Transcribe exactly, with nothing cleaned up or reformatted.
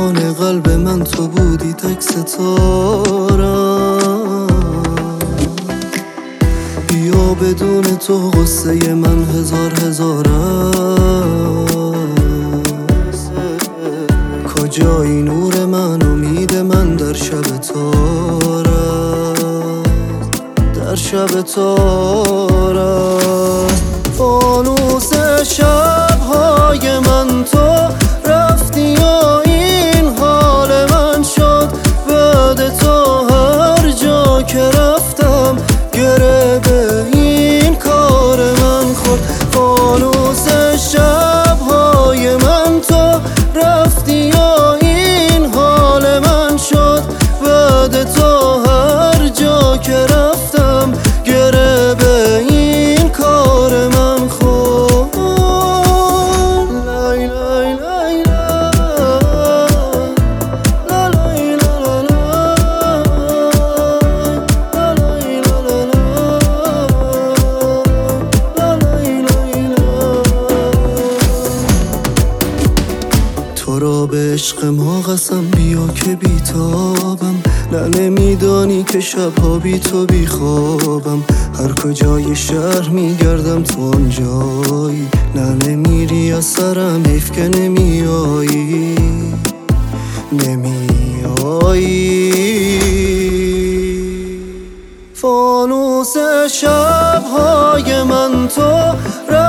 آسمان قلب من تو بودی تک ستارم. بیا بدون تو غصه من هزار هزار است. کجایی نور من، امید من در شب تار است، در شب تار است. فانوس شب‌های من تو رفتی و این حال من شد. بعد تو هر جا که رفتم گره به این کار من خورد. فانوس شب‌های من تو رفتی و این حال من شد. بعد تو هر جا که رفتم گره به این کار من خورد. لای لای لای تو را به عشق ما قسم، بیا که بیتابم. نه نمیدانی که شبها بی تو بی خوابم. هر کجای شهر میگردم تو آنجایی. نه نمیری از سرم، حیف که نمیایی، نمیایی. فانوس شب‌های من تو